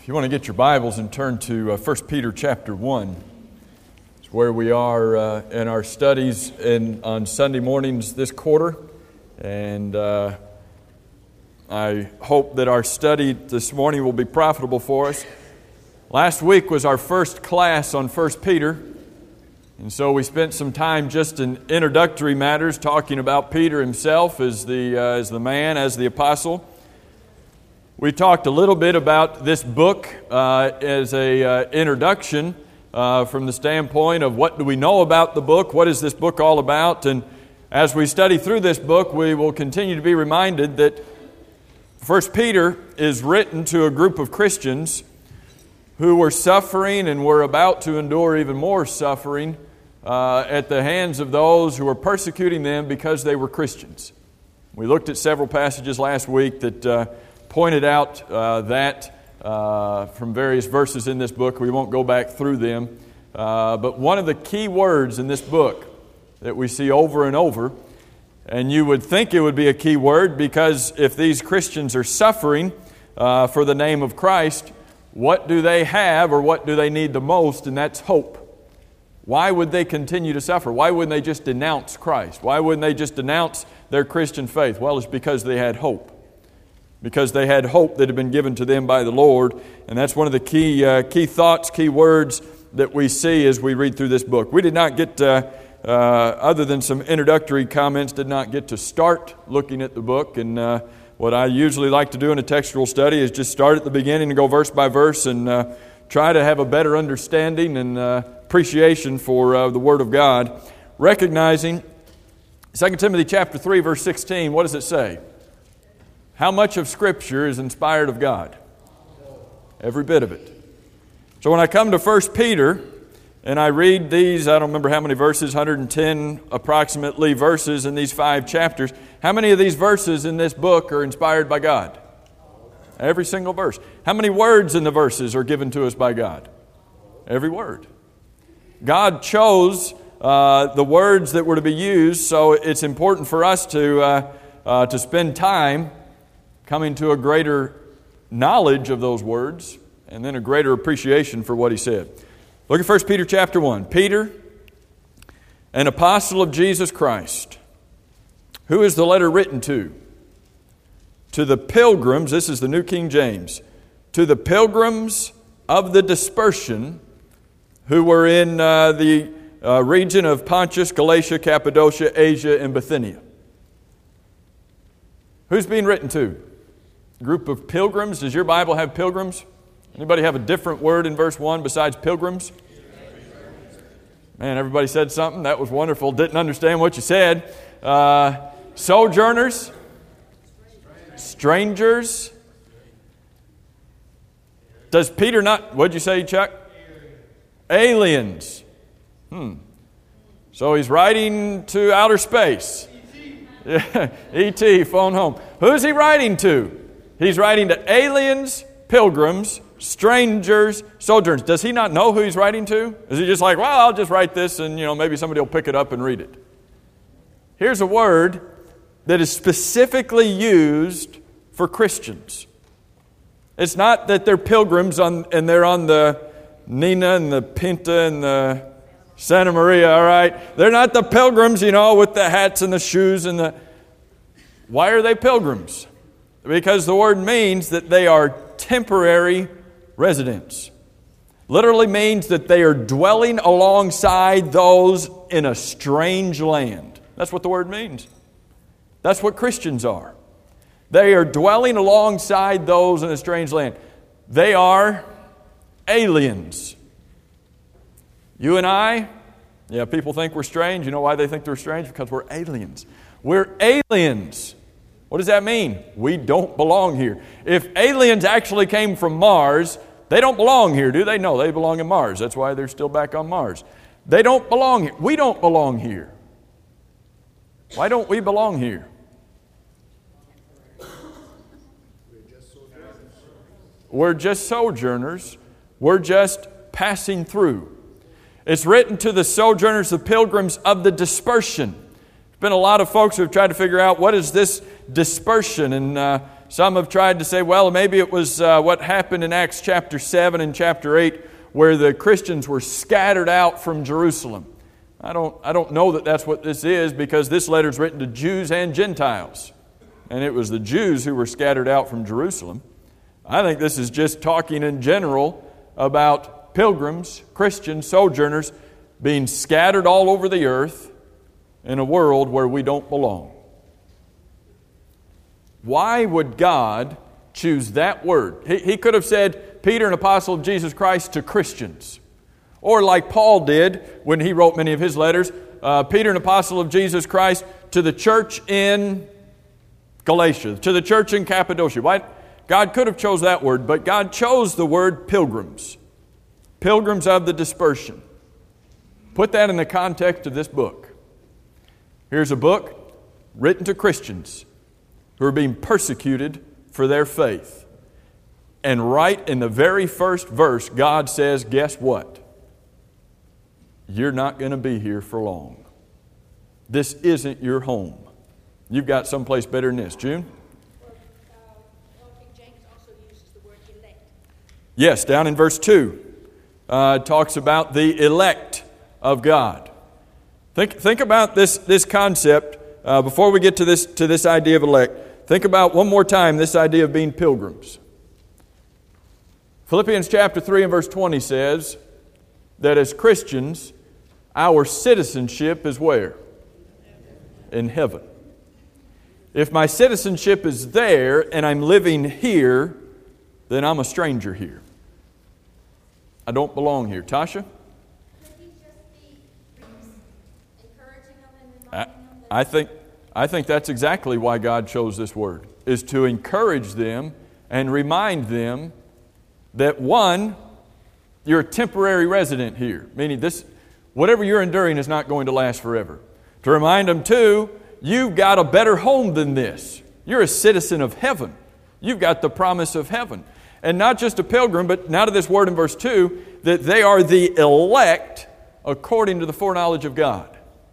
If you want to get your Bibles and turn to 1 Peter chapter 1, it's where we are in our studies on Sunday mornings this quarter. And I hope that our study this morning will be profitable for us. Last week was our first class on 1 Peter. And so we spent some time just in introductory matters talking about Peter himself as the man, as the apostle. We talked a little bit about this book as an introduction from the standpoint of what do we know about the book, what is this book all about, and as we study through this book, we will continue to be reminded that 1 Peter is written to a group of Christians who were suffering and were about to endure even more suffering at the hands of those who were persecuting them because they were Christians. We looked at several passages last week that pointed out that from various verses in this book. We won't go back through them. But one of the key words in this book that we see over and over, and you would think it would be a key word because if these Christians are suffering for the name of Christ, what do they have or what do they need the most? And that's hope. Why would they continue to suffer? Why wouldn't they just denounce Christ? Why wouldn't they just denounce their Christian faith? Well, it's because they had hope. Because they had hope that had been given to them by the Lord. And that's one of the key thoughts, key words that we see as we read through this book. We did not get, other than some introductory comments, did not get to start looking at the book. And what I usually like to do in a textual study is just start at the beginning and go verse by verse and try to have a better understanding and appreciation for the Word of God. Recognizing 2 Timothy chapter 3, verse 16, what does it say? How much of Scripture is inspired of God? Every bit of it. So when I come to 1 Peter and I read these, I don't remember how many verses, 110 approximately verses in these 5 chapters. How many of these verses in this book are inspired by God? Every single verse. How many words in the verses are given to us by God? Every word. God chose the words that were to be used, so it's important for us to spend time coming to a greater knowledge of those words and then a greater appreciation for what he said. Look at 1 Peter chapter 1. Peter, an apostle of Jesus Christ. Who is the letter written to? To the pilgrims, this is the New King James, to the pilgrims of the dispersion who were in the region of Pontus, Galatia, Cappadocia, Asia, and Bithynia. Who's being written to? Group of pilgrims. Does your Bible have pilgrims? Anybody have a different word in verse 1 besides pilgrims? Man, everybody said something. That was wonderful. Didn't understand what you said. Sojourners. Strangers. Does Peter not, what'd you say, Chuck? Aliens. So he's writing to outer space. Yeah, E.T., phone home. Who's he writing to? He's writing to aliens, pilgrims, strangers, sojourners. Does he not know who he's writing to? Is he just like, well, I'll just write this and, maybe somebody will pick it up and read it? Here's a word that is specifically used for Christians. It's not that they're pilgrims and they're on the Nina and the Pinta and the Santa Maria, all right? They're not the pilgrims, with the hats and the shoes and the... Why are they pilgrims? Because the word means that they are temporary residents. Literally means that they are dwelling alongside those in a strange land. That's what the word means. That's what Christians are. They are dwelling alongside those in a strange land. They are aliens. You and I, people think we're strange. You know why they think they're strange? Because we're aliens. We're aliens. What does that mean? We don't belong here. If aliens actually came from Mars, they don't belong here, do they? No, they belong in Mars. That's why they're still back on Mars. They don't belong here. We don't belong here. Why don't we belong here? We're just sojourners. We're just passing through. It's written to the sojourners, the pilgrims of the dispersion. There's been a lot of folks who have tried to figure out what is this dispersion, and Some have tried to say, well, maybe it was what happened in Acts chapter 7 and chapter 8, where the Christians were scattered out from Jerusalem. I don't know that that's what this is, because this letter is written to Jews and Gentiles. And it was the Jews who were scattered out from Jerusalem. I think this is just talking in general about pilgrims, Christians, sojourners, being scattered all over the earth in a world where we don't belong. Why would God choose that word? He could have said, Peter, an apostle of Jesus Christ, to Christians. Or like Paul did when he wrote many of his letters, Peter, an apostle of Jesus Christ, to the church in Galatia, to the church in Cappadocia. Why? God could have chose that word, but God chose the word pilgrims. Pilgrims of the dispersion. Put that in the context of this book. Here's a book written to Christians who are being persecuted for their faith. And right in the very first verse, God says, guess what? You're not going to be here for long. This isn't your home. You've got someplace better than this. June? King James also uses the word elect. Yes, down in verse 2. It talks about the elect of God. Think about this concept before we get to this idea of elect. Think about one more time this idea of being pilgrims. Philippians chapter 3 and verse 20 says that as Christians, our citizenship is where? In heaven. If my citizenship is there and I'm living here, then I'm a stranger here. I don't belong here. Tasha? Could he just be encouraging them and reminding them? I think that's exactly why God chose this word, is to encourage them and remind them that, one, you're a temporary resident here, meaning this, whatever you're enduring is not going to last forever. To remind them, two, you've got a better home than this. You're a citizen of heaven. You've got the promise of heaven. And not just a pilgrim, but now to this word in verse 2, that they are the elect according to the foreknowledge of God.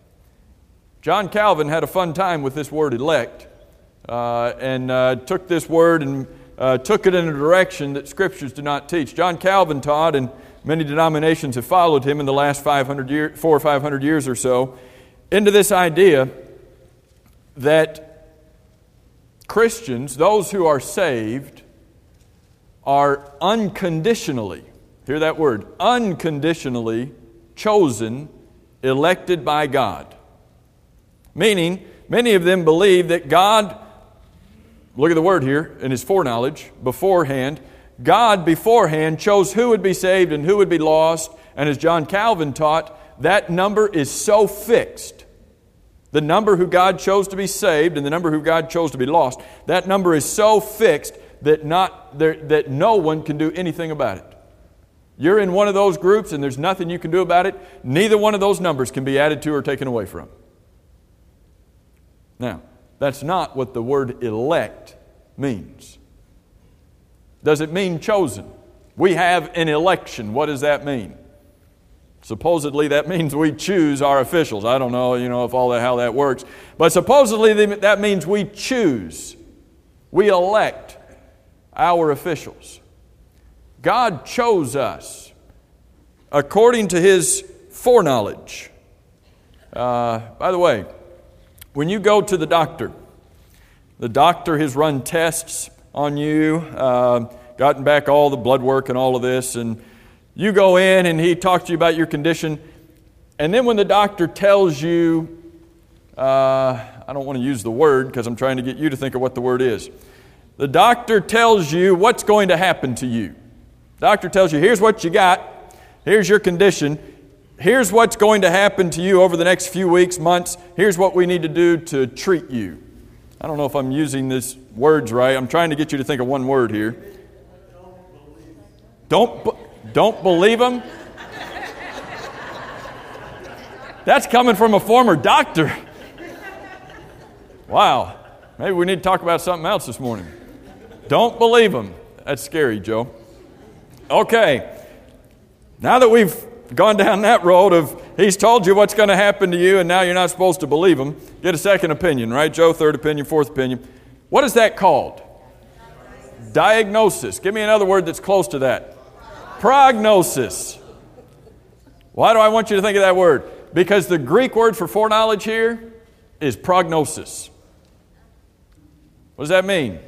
John Calvin had a fun time with this word elect and took this word and took it in a direction that Scriptures do not teach. John Calvin taught, and many denominations have followed him in the last 400 or 500 years or so, into this idea that Christians, those who are saved, are unconditionally, hear that word, unconditionally chosen, elected by God. Meaning, many of them believe that God, look at the word here, in His foreknowledge, beforehand, God beforehand chose who would be saved and who would be lost. And as John Calvin taught, that number is so fixed. The number who God chose to be saved and the number who God chose to be lost, that number is so fixed that no one can do anything about it. You're in one of those groups and there's nothing you can do about it. Neither one of those numbers can be added to or taken away from. Now, that's not what the word elect means. Does it mean chosen? We have an election. What does that mean? Supposedly that means we choose our officials. I don't know, if how that works. But supposedly that means we choose. We elect our officials. God chose us according to His foreknowledge. By the way, when you go to the doctor has run tests on you, gotten back all the blood work and all of this, and you go in and he talks to you about your condition, and then when the doctor tells you, I don't want to use the word because I'm trying to get you to think of what the word is. The doctor tells you what's going to happen to you. The doctor tells you, here's what you got, here's your condition, here's what's going to happen to you over the next few weeks, months, here's what we need to do to treat you. I don't know if I'm using these words right. I'm trying to get you to think of one word here. Don't believe them? That's coming from a former doctor. Wow. Maybe we need to talk about something else this morning. Don't believe them. That's scary, Joe. Okay. Now that we've gone down that road of He's told you what's going to happen to you and now you're not supposed to believe Him, get a second opinion, right, Joe? Third opinion, fourth opinion. What is that called? Diagnosis. Give me another word that's close to that. Prognosis. Why do I want you to think of that word? Because the Greek word for foreknowledge here is prognosis. What does that mean?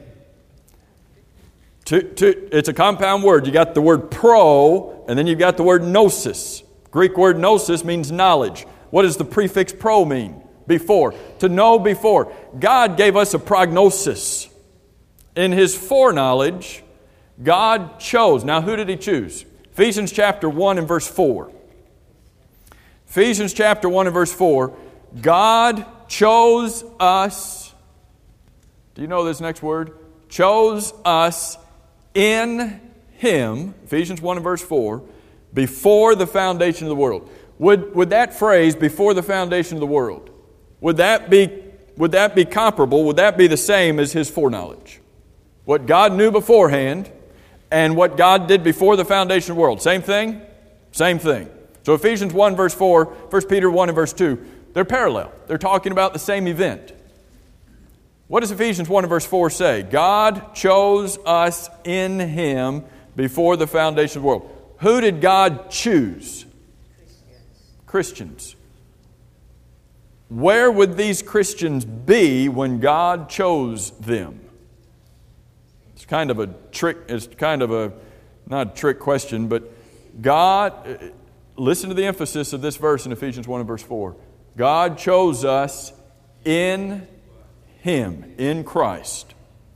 It's a compound word. You got the word pro, and then you've got the word gnosis. Greek word gnosis means knowledge. What does the prefix pro mean? Before. To know before. God gave us a prognosis. In His foreknowledge, God chose. Now, who did He choose? Ephesians chapter 1 and verse 4. Ephesians chapter 1 and verse 4. God chose us. Do you know this next word? Chose us in Him, Ephesians 1 and verse 4, before the foundation of the world. Would that phrase, before the foundation of the world, would that be comparable? Would that be the same as His foreknowledge? What God knew beforehand and what God did before the foundation of the world. Same thing? Same thing. So Ephesians 1 verse 4, 1 Peter 1 and verse 2, they're parallel. They're talking about the same event. What does Ephesians 1 and verse 4 say? God chose us in Him before the foundation of the world. Who did God choose? Christians. Where would these Christians be when God chose them? It's kind of a trick, not a trick question, but God, listen to the emphasis of this verse in Ephesians 1 and verse 4. God chose us in Him, in Christ.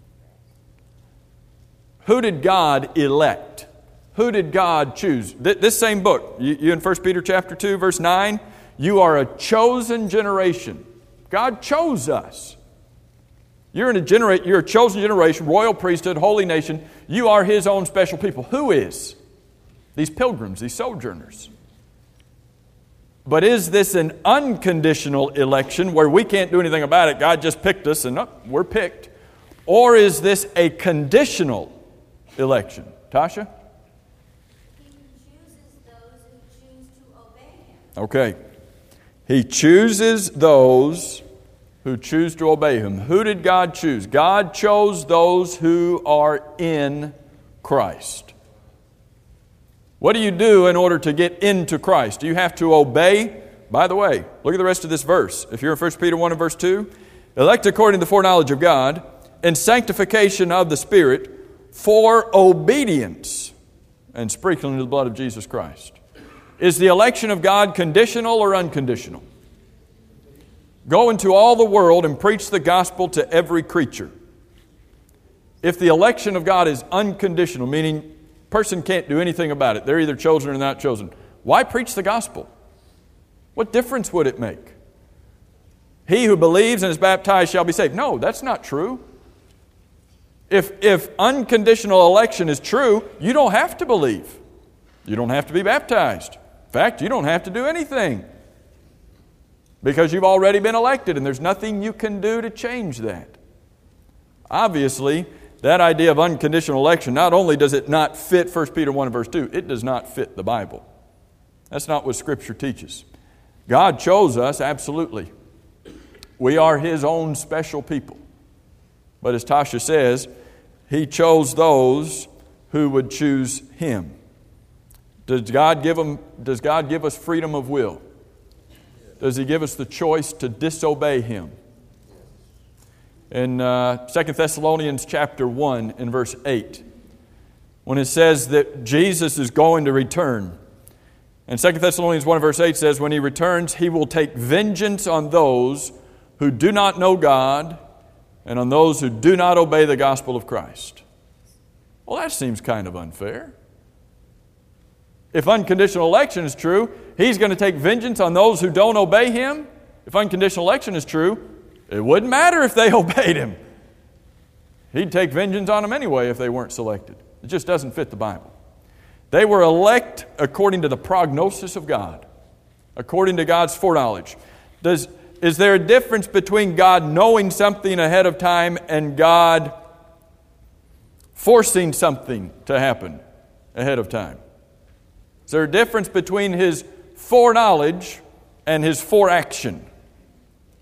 Who did God elect? Who did God choose? This same book, you in 1 Peter chapter 2, verse 9, you are a chosen generation. God chose us. You're a chosen generation, royal priesthood, holy nation. You are His own special people. Who is? These pilgrims, these sojourners. But is this an unconditional election where we can't do anything about it? God just picked us and we're picked. Or is this a conditional election? Tasha? He chooses those who choose to obey Him. Okay. He chooses those who choose to obey Him. Who did God choose? God chose those who are in Christ. What do you do in order to get into Christ? Do you have to obey? By the way, look at the rest of this verse. If you're in 1 Peter 1 and verse 2, elect according to the foreknowledge of God and sanctification of the Spirit for obedience and sprinkling of the blood of Jesus Christ. Is the election of God conditional or unconditional? Go into all the world and preach the gospel to every creature. If the election of God is unconditional, meaning person can't do anything about it, they're either chosen or not chosen, why preach the gospel? What difference would it make? He who believes and is baptized shall be saved. No, that's not true. If unconditional election is true, you don't have to believe. You don't have to be baptized. In fact, you don't have to do anything because you've already been elected and there's nothing you can do to change that. Obviously, that idea of unconditional election, not only does it not fit 1 Peter 1 and verse 2, it does not fit the Bible. That's not what Scripture teaches. God chose us, absolutely. We are His own special people. But as Tasha says, He chose those who would choose Him. Does God give us freedom of will? Does He give us the choice to disobey Him? In 2 Thessalonians chapter 1 in verse 8, when it says that Jesus is going to return. And 2 Thessalonians 1 verse 8 says, when He returns, He will take vengeance on those who do not know God and on those who do not obey the gospel of Christ. Well, that seems kind of unfair. If unconditional election is true, He's going to take vengeance on those who don't obey Him. If unconditional election is true, it wouldn't matter if they obeyed Him. He'd take vengeance on them anyway if they weren't selected. It just doesn't fit the Bible. They were elect according to the prognosis of God, according to God's foreknowledge. Is there a difference between God knowing something ahead of time and God forcing something to happen ahead of time? Is there a difference between His foreknowledge and His foreaction?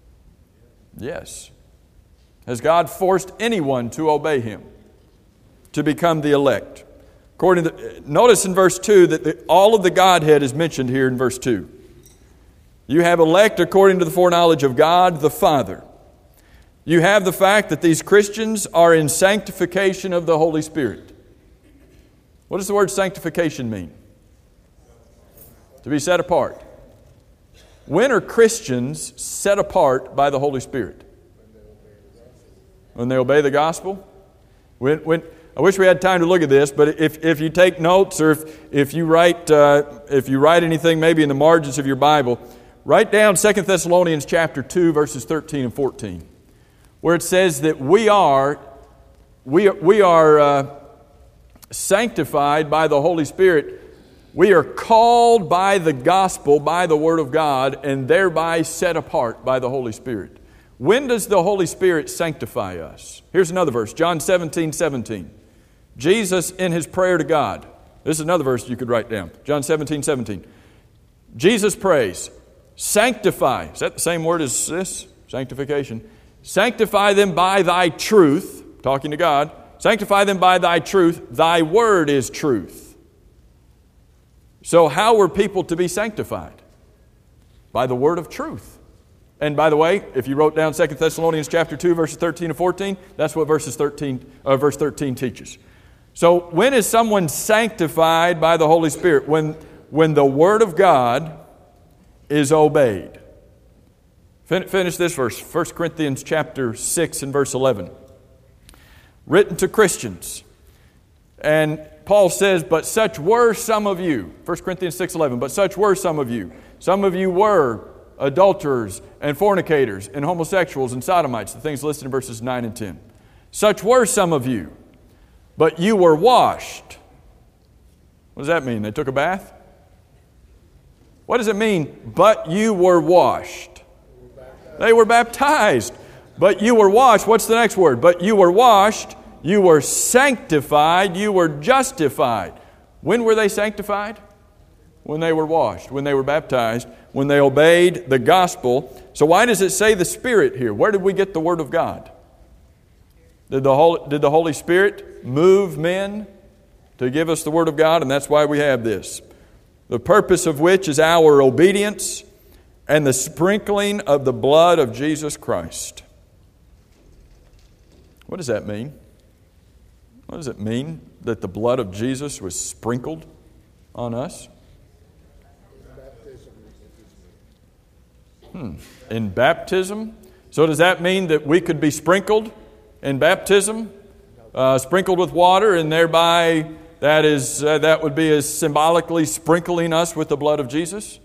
Yes. Has God forced anyone to obey Him? to become the elect. Notice in verse 2 that all of the Godhead is mentioned here in verse 2. You have elect according to the foreknowledge of God the Father. You have the fact that these Christians are in sanctification of the Holy Spirit. What does the word sanctification mean? To be set apart. When are Christians set apart by the Holy Spirit? When they obey the gospel? I wish we had time to look at this, but if you take notes or if you write anything maybe in the margins of your Bible, write down 2 Thessalonians chapter 2, verses 13 and 14, where it says that we are sanctified by the Holy Spirit. We are called by the gospel, by the Word of God, and thereby set apart by the Holy Spirit. When does the Holy Spirit sanctify us? Here's another verse, John 17:17. Jesus in His prayer to God. This is another verse you could write down. John 17:17. Jesus prays, sanctify. Is that the same word as this? Sanctification. Sanctify them by Thy truth. Talking to God. Sanctify them by Thy truth. Thy word is truth. So how were people to be sanctified? By the word of truth. And by the way, if you wrote down 2 Thessalonians chapter 2, verses 13 and 14, that's what verse 13 teaches. So when is someone sanctified by the Holy Spirit? When the Word of God is obeyed. Finish this verse, 1 Corinthians chapter 6 and verse 11. Written to Christians. And Paul says, but such were some of you. 1 Corinthians 6:11. But such were some of you. Some of you were adulterers and fornicators and homosexuals and sodomites, the things listed in verses 9 and 10. Such were some of you, but you were washed. What does that mean? They took a bath? What does it mean, but you were washed? They were baptized. But you were washed. What's the next word? But you were washed, you were sanctified, you were justified. When were they sanctified? When they were washed, when they were baptized, when they obeyed the gospel. So why does it say the Spirit here? Where did we get the Word of God? Did the Holy Spirit move men to give us the Word of God? And that's why we have this. The purpose of which is our obedience and the sprinkling of the blood of Jesus Christ. What does that mean? What does it mean that the blood of Jesus was sprinkled on us? In baptism? So does that mean that we could be sprinkled in baptism? Sprinkled with water, and thereby that would be as symbolically sprinkling us with the blood of Jesus?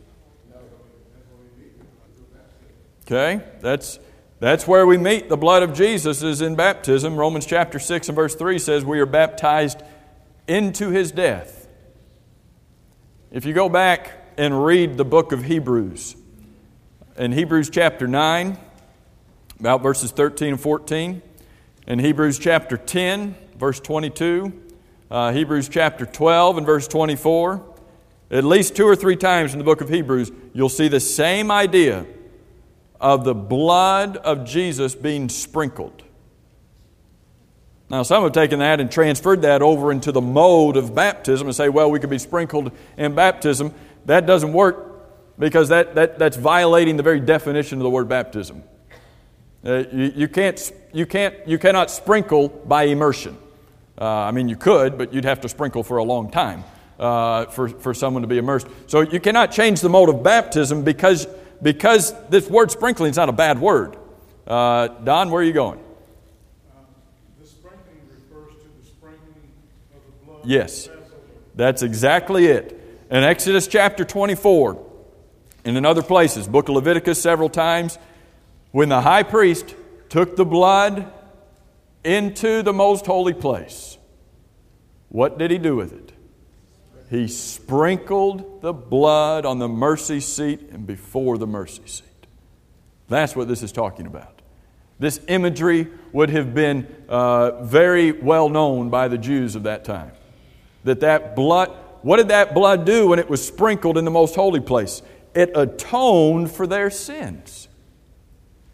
Okay, that's where we meet the blood of Jesus, is in baptism. Romans chapter 6 and verse 3 says we are baptized into His death. If you go back and read the book of Hebrews, in Hebrews chapter 9, about verses 13 and 14, in Hebrews chapter 10, verse 22, Hebrews chapter 12 and verse 24, at least 2 or 3 times in the book of Hebrews, you'll see the same idea of the blood of Jesus being sprinkled. Now, some have taken that and transferred that over into the mode of baptism and say, well, we could be sprinkled in baptism. That doesn't work because that's violating the very definition of the word baptism. You cannot sprinkle by immersion. You could, but you'd have to sprinkle for a long time for someone to be immersed. So you cannot change the mode of baptism because this word sprinkling is not a bad word. Don, where are you going? The sprinkling refers to the sprinkling of the blood. Yes, that's exactly it. In Exodus chapter 24, and in other places, book of Leviticus several times, when the high priest took the blood into the most holy place, what did he do with it? He sprinkled the blood on the mercy seat and before the mercy seat. That's what this is talking about. This imagery would have been very well known by the Jews of that time. That blood, what did that blood do when it was sprinkled in the most holy place? It atoned for their sins.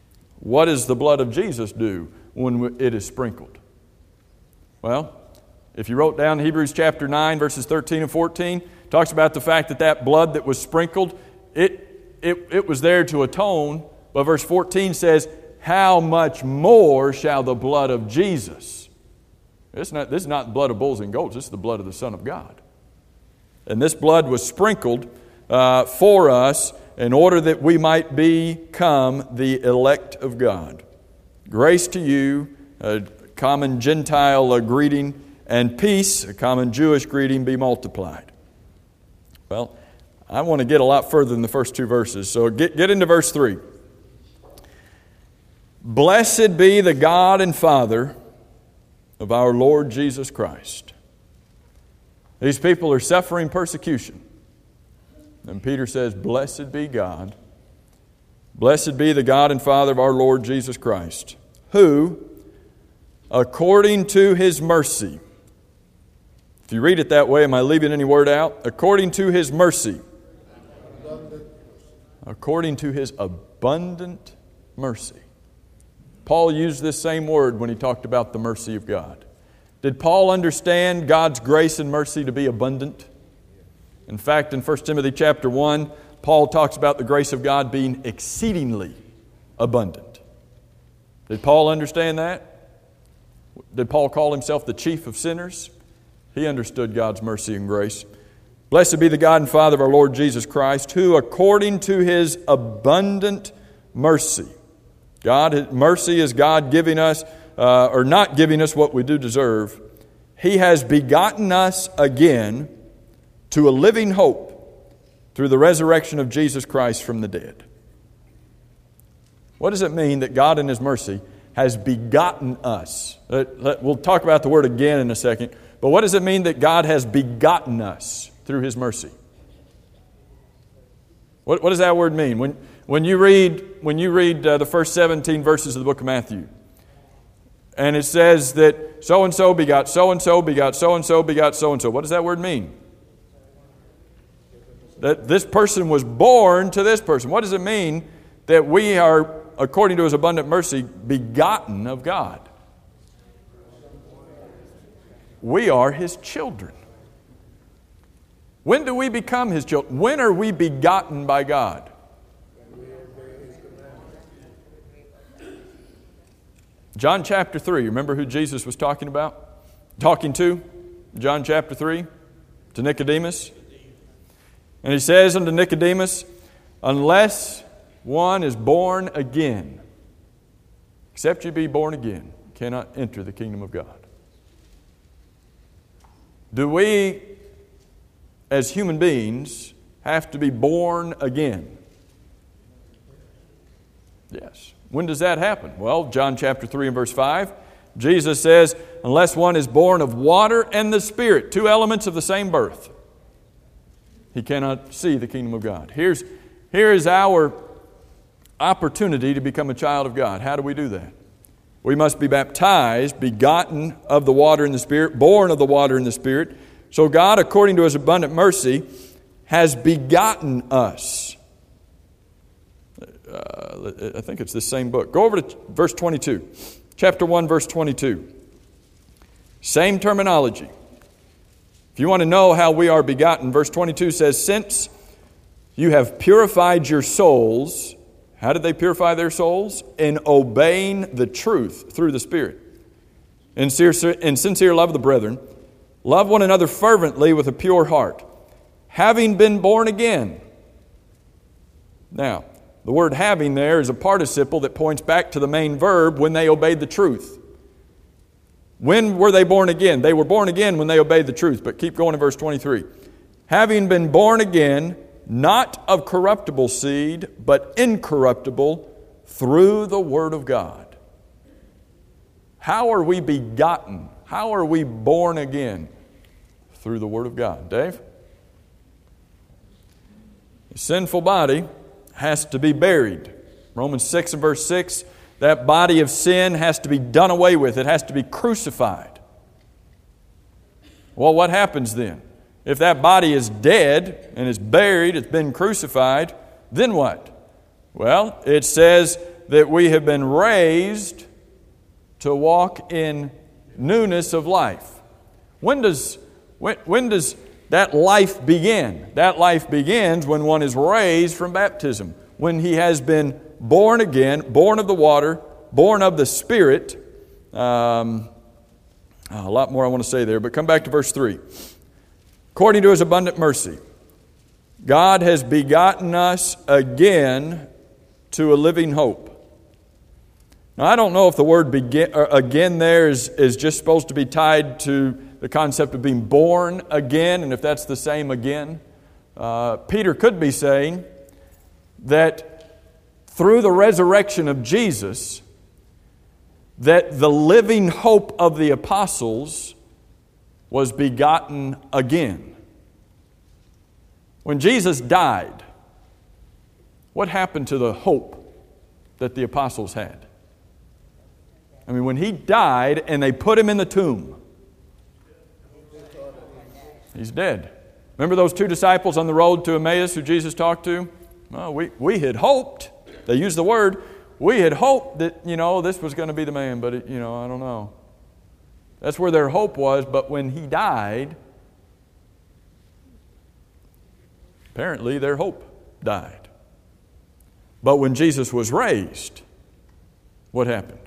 What does the blood of Jesus do when it is sprinkled? Well, If you wrote down Hebrews chapter 9, verses 13 and 14, talks about the fact that that blood that was sprinkled, it was there to atone. But verse 14 says, how much more shall the blood of Jesus? This is not the blood of bulls and goats. This is the blood of the Son of God. And this blood was sprinkled for us in order that we might become the elect of God. Grace to you, a common Gentile greeting, and peace, a common Jewish greeting, be multiplied. Well, I want to get a lot further than the first two verses, so get into verse 3. Blessed be the God and Father of our Lord Jesus Christ. These people are suffering persecution. And Peter says, blessed be God. Blessed be the God and Father of our Lord Jesus Christ, who, according to His mercy, if you read it that way, am I leaving any word out? According to His mercy. According to His abundant mercy. Paul used this same word when he talked about the mercy of God. Did Paul understand God's grace and mercy to be abundant? In fact, in 1 Timothy chapter 1, Paul talks about the grace of God being exceedingly abundant. Did Paul understand that? Did Paul call himself the chief of sinners? He understood God's mercy and grace. Blessed be the God and Father of our Lord Jesus Christ, who according to His abundant mercy, mercy is God giving us, or not giving us what we do deserve. He has begotten us again to a living hope through the resurrection of Jesus Christ from the dead. What does it mean that God in His mercy has begotten us? We'll talk about the word again in a second. But what does it mean that God has begotten us through His mercy? What does that word mean? When you read the first 17 verses of the book of Matthew, and it says that so-and-so begot so-and-so begot so-and-so begot so-and-so. What does that word mean? That this person was born to this person. What does it mean that we are, according to His abundant mercy, begotten of God? We are His children. When do we become His children? When are we begotten by God? John chapter 3, remember who Jesus was talking to? John chapter 3, to Nicodemus. And He says unto Nicodemus, unless one is born again, except you be born again, you cannot enter the kingdom of God. Do we, as human beings, have to be born again? Yes. When does that happen? Well, John chapter 3 and verse 5, Jesus says, unless one is born of water and the Spirit, two elements of the same birth, he cannot see the kingdom of God. Here is our opportunity to become a child of God. How do we do that? We must be baptized, begotten of the water and the Spirit, born of the water and the Spirit. So God, according to His abundant mercy, has begotten us. I think it's this same book. Go over to verse 22. Chapter 1, verse 22. Same terminology. If you want to know how we are begotten, verse 22 says, since you have purified your souls. How did they purify their souls? In obeying the truth through the Spirit. In sincere love of the brethren, love one another fervently with a pure heart, having been born again. Now, the word having there is a participle that points back to the main verb, when they obeyed the truth. When were they born again? They were born again when they obeyed the truth. But keep going to verse 23. Having been born again, not of corruptible seed, but incorruptible, through the Word of God. How are we begotten? How are we born again? Through the Word of God. Dave? The sinful body has to be buried. Romans 6 and verse 6, that body of sin has to be done away with. It has to be crucified. Well, what happens then? If that body is dead and is buried, it's been crucified, then what? Well, it says that we have been raised to walk in newness of life. When does that life begin? That life begins when one is raised from baptism, when he has been born again, born of the water, born of the Spirit. A lot more I want to say there, but come back to verse 3. According to His abundant mercy, God has begotten us again to a living hope. Now, I don't know if the word again there is just supposed to be tied to the concept of being born again, and if that's the same again. Peter could be saying that through the resurrection of Jesus, that the living hope of the apostles was begotten again. When Jesus died, what happened to the hope that the apostles had? I mean, when He died and they put Him in the tomb, He's dead. Remember those two disciples on the road to Emmaus who Jesus talked to? Well, we had hoped, they used the word, we had hoped that, this was going to be the man, but, I don't know. That's where their hope was, but when He died, apparently their hope died. But when Jesus was raised, what happened?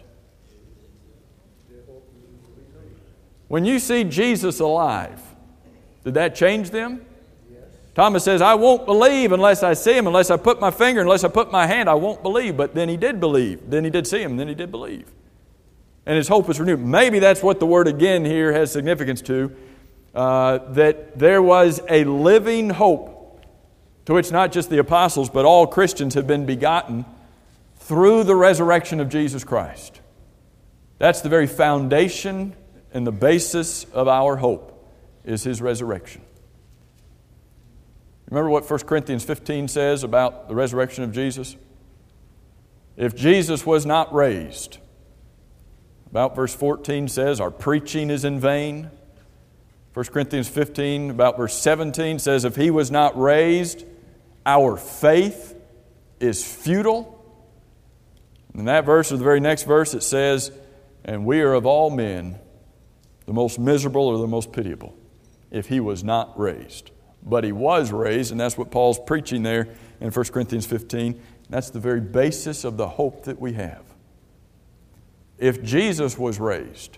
When you see Jesus alive, did that change them? Yes. Thomas says, I won't believe unless I see Him, unless I put my finger, unless I put my hand, I won't believe. But then he did believe. Then he did see Him, then he did believe. And his hope was renewed. Maybe that's what the word again here has significance to, that there was a living hope to which not just the apostles, but all Christians have been begotten through the resurrection of Jesus Christ. That's the very foundation and the basis of our hope, is His resurrection. Remember what 1 Corinthians 15 says about the resurrection of Jesus? If Jesus was not raised, about verse 14 says, our preaching is in vain. 1 Corinthians 15, about verse 17 says, if He was not raised, our faith is futile. In that verse, or the very next verse, it says, and we are of all men the most miserable or the most pitiable, if He was not raised. But He was raised, and that's what Paul's preaching there in 1 Corinthians 15. That's the very basis of the hope that we have. If Jesus was raised,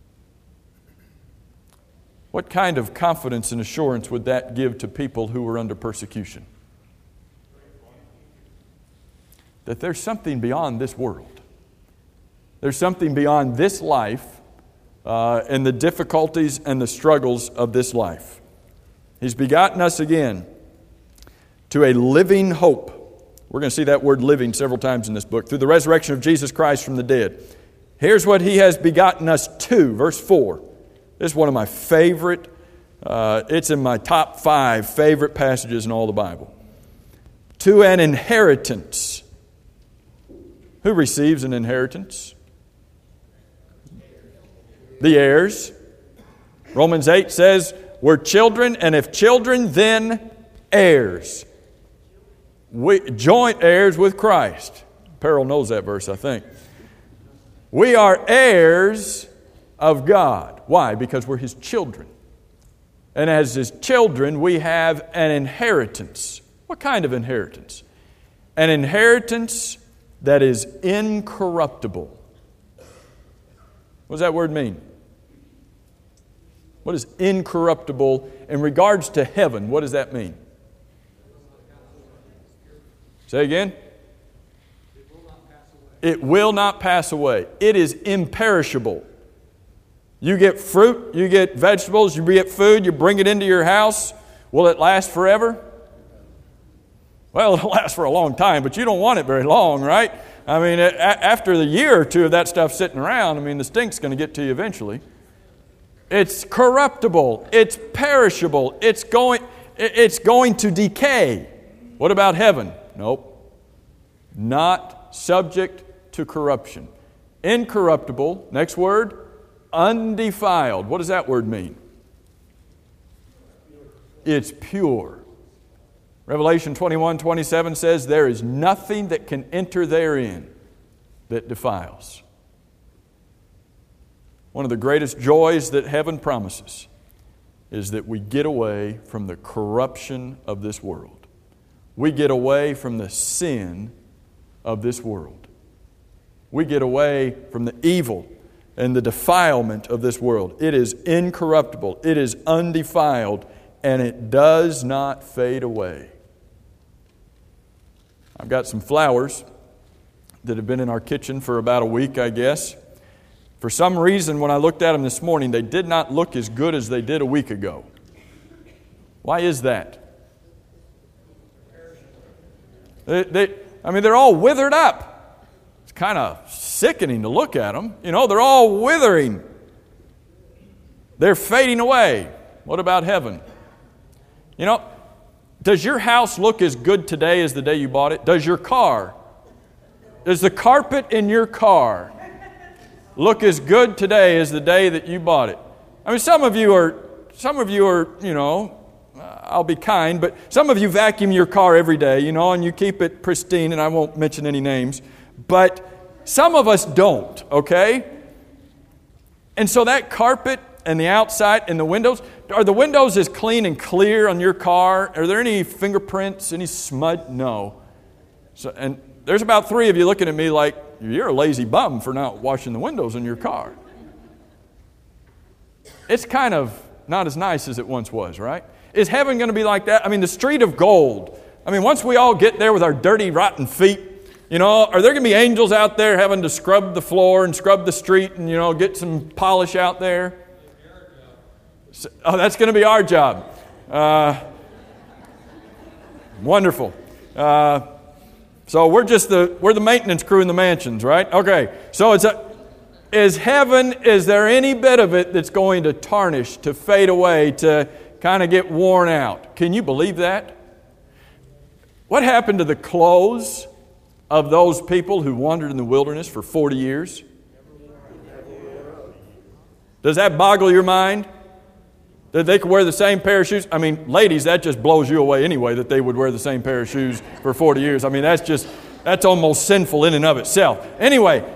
what kind of confidence and assurance would that give to people who were under persecution? That there's something beyond this world. There's something beyond this life and the difficulties and the struggles of this life. He's begotten us again to a living hope. We're going to see that word living several times in this book. Through the resurrection of Jesus Christ from the dead. Here's what He has begotten us to. Verse 4. This is one of my favorite, it's in my top 5 favorite passages in all the Bible. To an inheritance. Who receives an inheritance? The heirs. Romans 8 says, we're children, and if children, then heirs. We joint heirs with Christ. Peril knows that verse, I think. We are heirs of God. Why? Because we're His children. And as His children, we have an inheritance. What kind of inheritance? An inheritance that is incorruptible. What does that word mean? What is incorruptible in regards to heaven? What does that mean? Say again? It will not pass away. It is imperishable. You get fruit, you get vegetables, you get food, you bring it into your house. Will it last forever? Well, it'll last for a long time, but you don't want it very long, right? I mean, after the year or two of that stuff sitting around, the stink's going to get to you eventually. It's corruptible. It's perishable. It's going to decay. What about heaven? Nope. Not subject to corruption. Incorruptible. Next word. Undefiled. What does that word mean? It's pure. Revelation 21:27 says, there is nothing that can enter therein that defiles. One of the greatest joys that heaven promises is that we get away from the corruption of this world. We get away from the sin of this world. We get away from the evil and the defilement of this world. It is incorruptible. It is undefiled, and it does not fade away. I've got some flowers that have been in our kitchen for about a week, I guess. For some reason, when I looked at them this morning, they did not look as good as they did a week ago. Why is that? They're all withered up. It's kind of sickening to look at them. They're all withering. They're fading away. What about heaven? Does your house look as good today as the day you bought it? Does your car? Does the carpet in your car look as good today as the day that you bought it? Some of you are, I'll be kind, but some of you vacuum your car every day, and you keep it pristine, and I won't mention any names. But some of us don't, okay? And so that carpet and the outside and the windows, are the windows as clean and clear on your car? Are there any fingerprints, any smudge? No. And there's about 3 of you looking at me like, you're a lazy bum for not washing the windows in your car. It's kind of not as nice as it once was, right? Is heaven going to be like that? The street of gold. Once we all get there with our dirty, rotten feet, are there going to be angels out there having to scrub the floor and scrub the street and, get some polish out there? Oh, that's going to be our job. Wonderful. So we're the maintenance crew in the mansions, right? Okay. So is there any bit of it that's going to tarnish, to fade away, to kind of get worn out? Can you believe that? What happened to the clothes of those people who wandered in the wilderness for 40 years? Does that boggle your mind? That they could wear the same pair of shoes? Ladies, that just blows you away anyway, that they would wear the same pair of shoes for 40 years. That's almost sinful in and of itself. Anyway,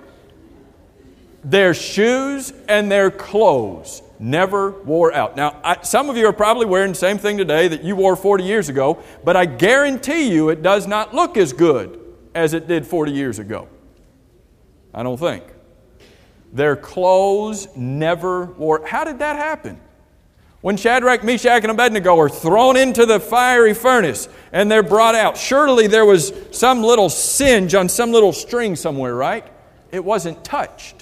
their shoes and their clothes never wore out. Now, some of you are probably wearing the same thing today that you wore 40 years ago, but I guarantee you it does not look as good as it did 40 years ago. I don't think. Their clothes never wore. How did that happen? When Shadrach, Meshach, and Abednego are thrown into the fiery furnace and they're brought out, surely there was some little singe on some little string somewhere, right? It wasn't touched.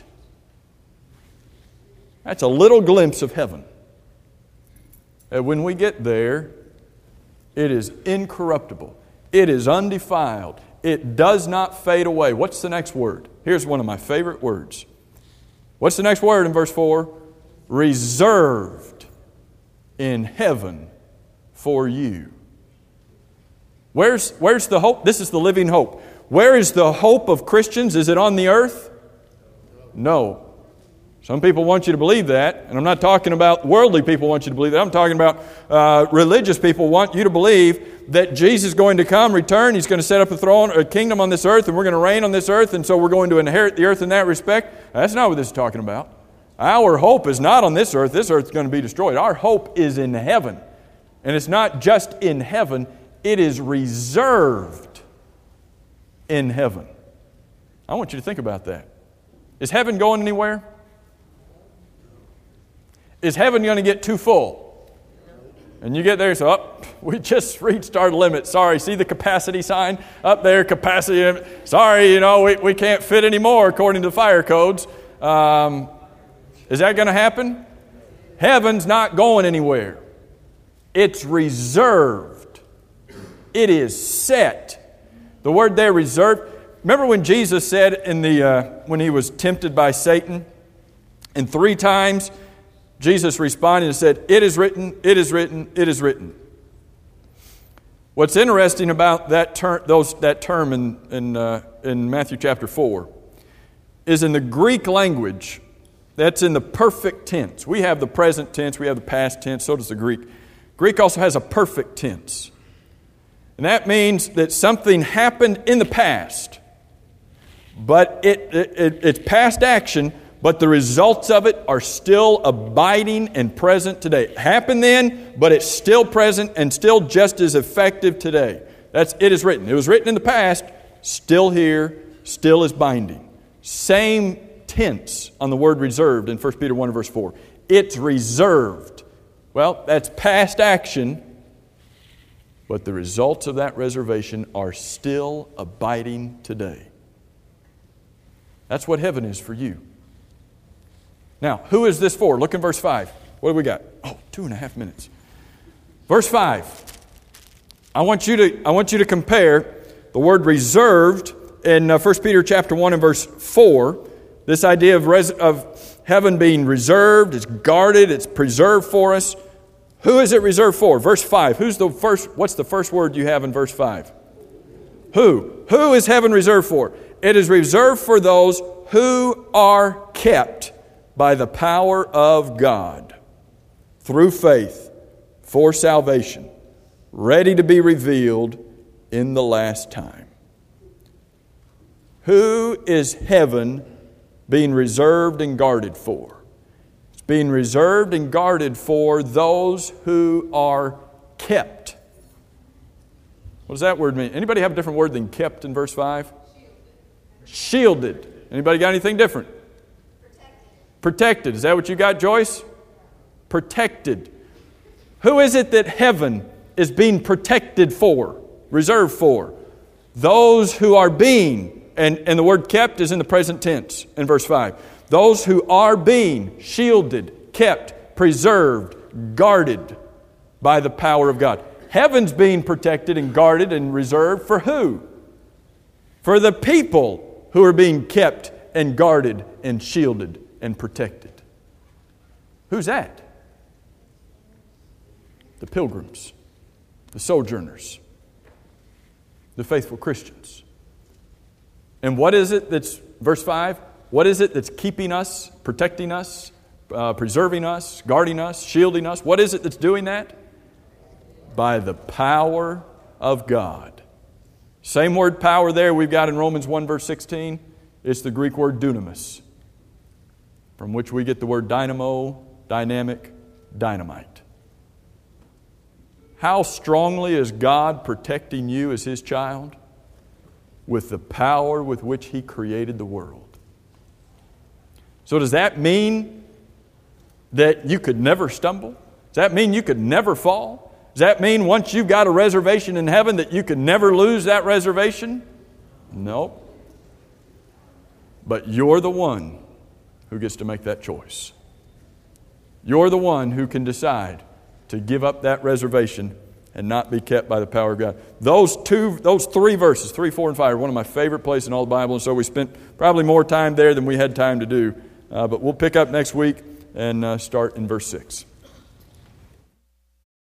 That's a little glimpse of heaven. And when we get there, it is incorruptible. It is undefiled. It does not fade away. What's the next word? Here's one of my favorite words. What's the next word in verse 4? Reserved in heaven for you. Where's the hope? This is the living hope. Where is the hope of Christians? Is it on the earth? No. Some people want you to believe that, and I'm not talking about worldly people want you to believe that. I'm talking about religious people want you to believe that Jesus is going to come, return, He's going to set up a throne, a kingdom on this earth, and we're going to reign on this earth, and so we're going to inherit the earth in that respect. That's not what this is talking about. Our hope is not on this earth. This earth is going to be destroyed. Our hope is in heaven. And it's not just in heaven, it is reserved in heaven. I want you to think about that. Is heaven going anywhere? Is heaven going to get too full? And you get there and say, we just reached our limit. Sorry, see the capacity sign up there? Capacity. Sorry, we can't fit anymore according to the fire codes. Is that going to happen? Heaven's not going anywhere. It's reserved. It is set. The word there, reserved. Remember when Jesus said when He was tempted by Satan, and 3 times Jesus responded and said, "It is written, it is written, it is written." What's interesting about that term in Matthew chapter 4 is in the Greek language. That's in the perfect tense. We have the present tense, we have the past tense, so does the Greek. Greek also has a perfect tense. And that means that something happened in the past, but it's past action, but the results of it are still abiding and present today. It happened then, but it's still present and still just as effective today. It is written. It was written in the past, still here, still is binding. Same tense on the word reserved in 1 Peter 1 verse 4. It's reserved. Well, that's past action, but the results of that reservation are still abiding today. That's what heaven is for you. Now, who is this for? Look in verse 5. What do we got? 2.5 minutes. Verse 5. I want you to compare the word reserved in 1 Peter chapter 1 and verse 4. This idea of heaven being reserved, it's guarded, it's preserved for us. Who is it reserved for? Verse 5. What's the first word you have in verse 5? Who? Who is heaven reserved for? It is reserved for those who are kept by the power of God through faith for salvation, ready to be revealed in the last time. Who is heaven being reserved and guarded for? It's being reserved and guarded for those who are kept. What does that word mean? Anybody have a different word than kept in verse 5? Shielded. Anybody got anything different? Protected. Is that what you got, Joyce? Protected. Who is it that heaven is being protected for, reserved for? Those who are being, and the word kept is in the present tense in verse 5. Those who are being shielded, kept, preserved, guarded by the power of God. Heaven's being protected and guarded and reserved for who? For the people who are being kept and guarded and shielded and protected. Who's that? The pilgrims, the sojourners, the faithful Christians. And what is it that's, verse 5, what is it that's keeping us, protecting us, preserving us, guarding us, shielding us? What is it that's doing that? By the power of God. Same word power there we've got in Romans 1 verse 16. It's the Greek word dunamis, from which we get the word dynamo, dynamic, dynamite. How strongly is God protecting you as His child? With the power with which He created the world. So does that mean that you could never stumble? Does that mean you could never fall? Does that mean once you've got a reservation in heaven that you could never lose that reservation? Nope. But you're the one who gets to make that choice. You're the one who can decide to give up that reservation and not be kept by the power of God. Those three verses, 3, 4, and 5, are one of my favorite places in all the Bible, and so we spent probably more time there than we had time to do. But we'll pick up next week and start in verse 6.